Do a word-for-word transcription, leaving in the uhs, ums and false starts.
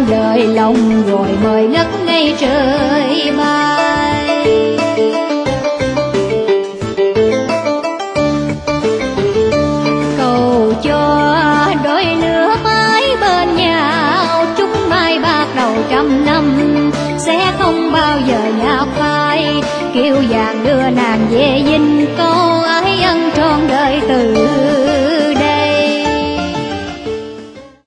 dâng lời lòng rồi mời ngất ngây trời bay. Cầu cho đôi lứa mái bên nhau, chúc mai bạc đầu trăm năm sẽ không bao giờ nhạt phai. Kiều vàng đưa nàng về dinh, câu ái ân trọn đời từ